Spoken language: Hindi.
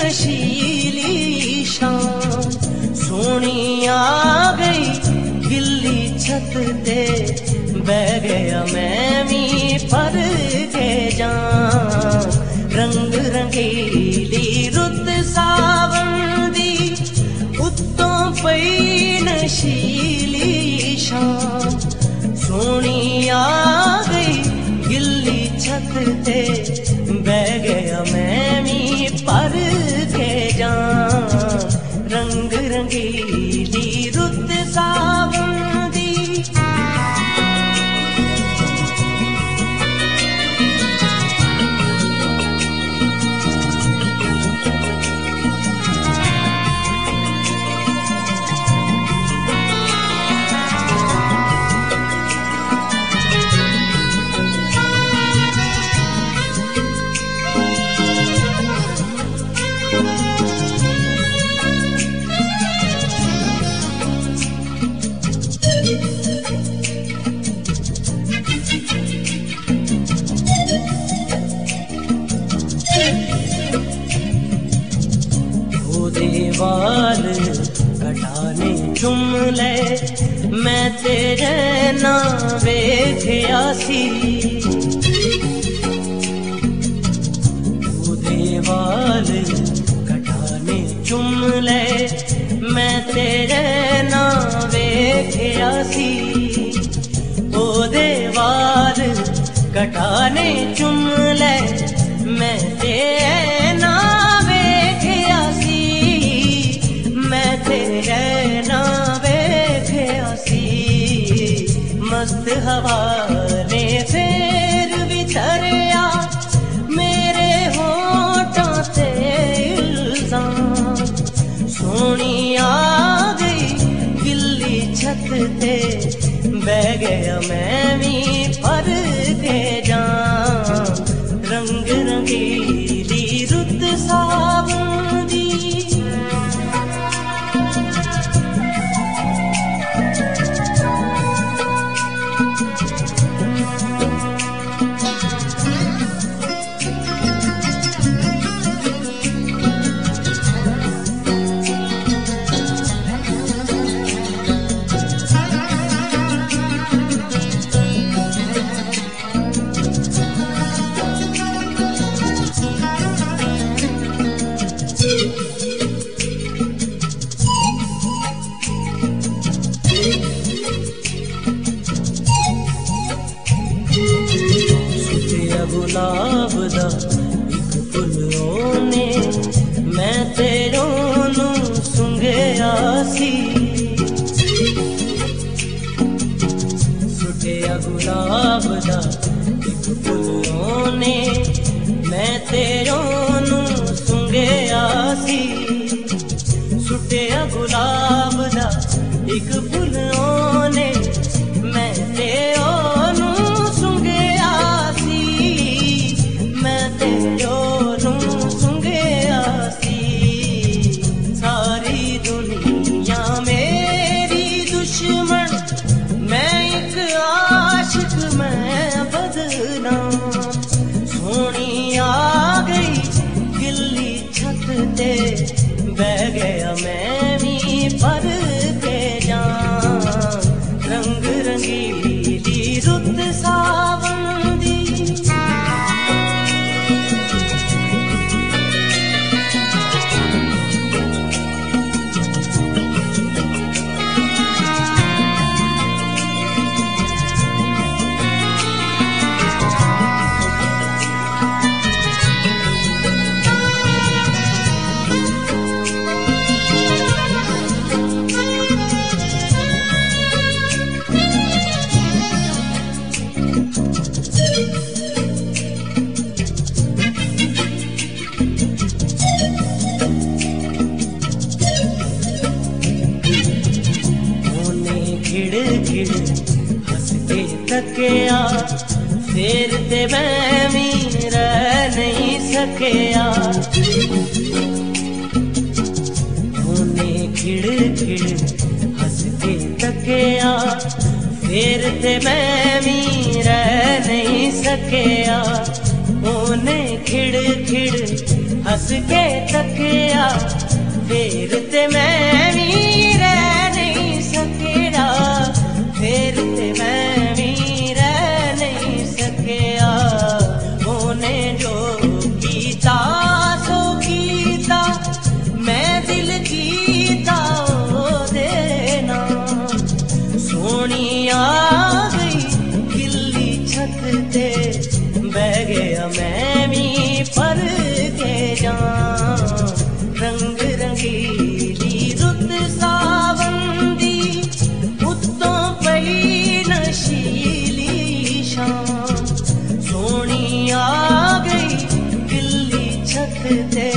नशीली शाम सोनी आ गई गिल्ली छत ते बह गया मैं भी पर के जान रंग रंगीली रुत सावन दी उत्तों पई नशीली शाम सोनी आ गई गिल्ली छत ते बह गया मैं भी पर के जान रंग रंगीली रुत सावन दी। बाल कटाने चुम ले मैं तेरे ना वेख्या सी बाल कटाने चुम ले मैं तेरे ना वेख्या सी ओदे बाल कटाने चुम ले मैं तेरे ना वेख्या सी मैं तेरे ना वेख्या सी मस्त हवा ने फेर बिछड़िया मेरे होठों से इल्जाम सोनी आ गई गिल्ली छत ते बह गया मैं भी पर के जान रंग रंगीली रुत सावन दी। गुलाब दा एक फुल ने मैं तेरों नू सुंघिया सी सुटिया गुलाब दा एक फुल ने मैं तेरों नू सुंघिया सी सुटिया गुलाब दा एक फुल ने मैं तेरों नू सुंघिया मैं तेरों सुंघिया सी सारी दुनिया मेरी दुश्मन मैं एक आशिक मैं बदनाम सोनी आ गई गिल्ली छत ते बह गया मैं भी पर के जान रंग रंगीली रुत सावन दी। हंस के तकिया फिर ते मैं भी रह नहीं सकिया उन्हें खिड़ खिड़ हंस के तकिया फिर ते मैं भी रह नहीं सकिया उन्हें खिड़ खिड़ हस के तकिया फिर ते मैं भी रह नहीं सकेड़ा, फिर ते मैं भी रह नहीं सकेया। ओने जो कीता सो कीता, मैं दिल कीता ओ देना। सोनी आ गई गिल्ली छत ते, बह गया मैं भी पर के जा। रंग रंगीली रुत सावन दी, उत्तों पई नशीली शाम। सोनी आ गई गिल्ली छत ते,